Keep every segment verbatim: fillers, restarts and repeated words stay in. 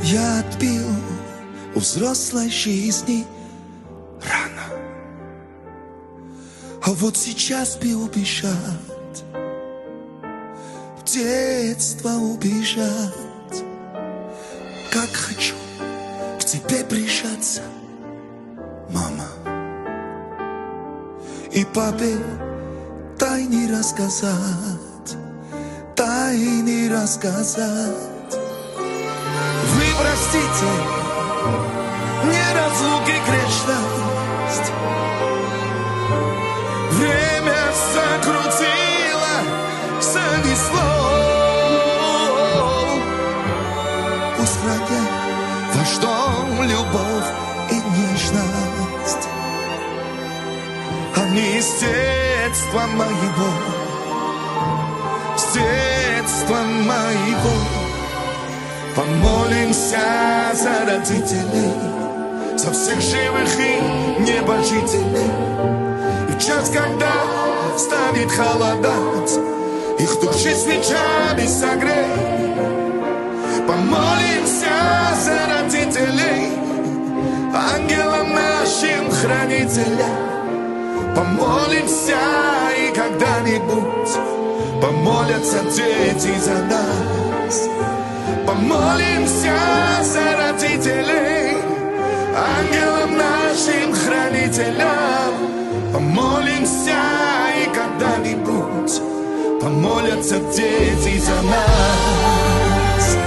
Я отбил у взрослой жизни рано, а вот сейчас бы убежать, в детство убежать. Как хочу к тебе прижаться, мама, и папе тайны рассказать, тайны рассказать. Вы простите, не разлуки грешность, время закрутило, занесло. Пусть хранят ваш дом любовь и нежность, они с детства моего, с детства моего. Помолимся за родителей, за всех живых и небожителей. И в час, когда станет холодать, их души свечами согрей. Помолимся за родителей, ангелам нашим хранителям. Помолимся, и когда-нибудь помолятся дети за нас. Помолимся за родителей, ангелам нашим хранителям. Помолимся, и когда-нибудь помолятся дети за нас.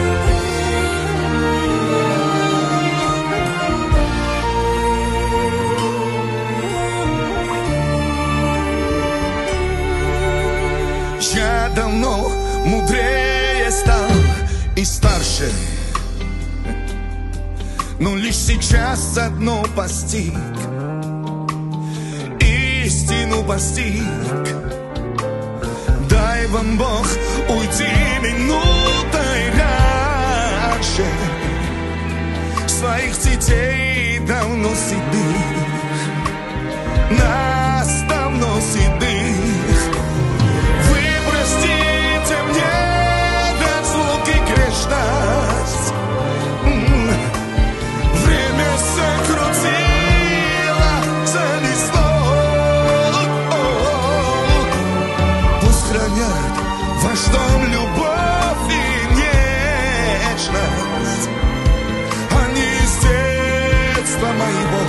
Я давно мудрее стал и старше, но лишь сейчас одно постиг, истину постиг. Дай вам Бог уйти минутой раньше, своих детей давно седых, нас давно седых. Вы простите мне грешность, время закрутило, занесло. Пусть хранят ваш дом любовь и нежность, они с детства моего,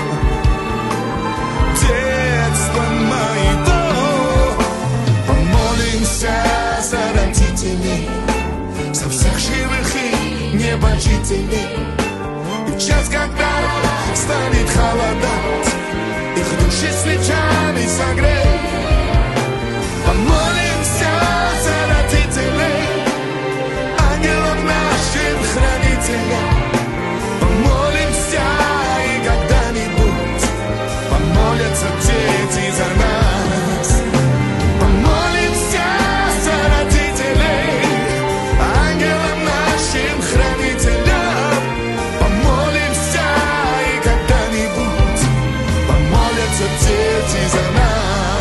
детства моего. Помолимся за родителей, за всех живых и небожителей. И в час, когда станет холодать, их души свечами согрей. Помолимся за родителей, ангелам нашим хранителям. Помолимся, и когда-нибудь помолятся дети за нас. Помолимся за родителей, ангелам нашим хранителям. Помолимся, и когда-нибудь помолятся дети за нас.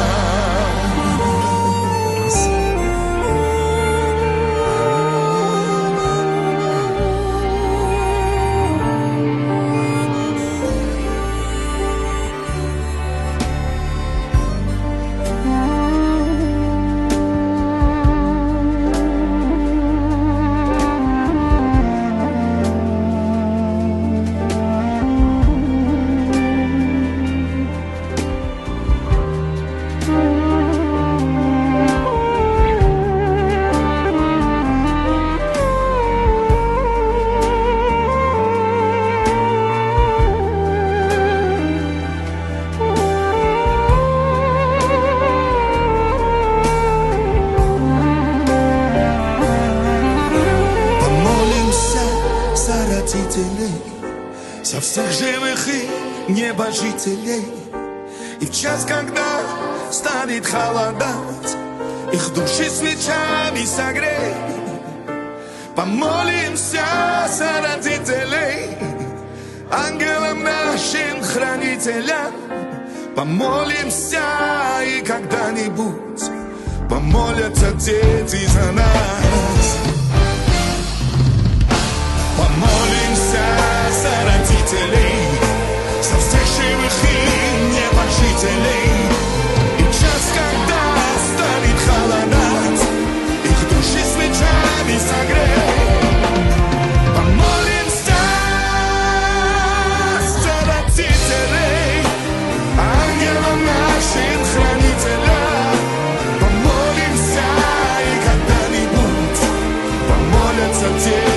За всех живых и небожителей. И в час, когда станет холодать, их души свечами согрей. Помолимся за родителей, ангелам нашим хранителям. Помолимся, и когда-нибудь помолятся дети за нас. Помолимся двигаться в теле.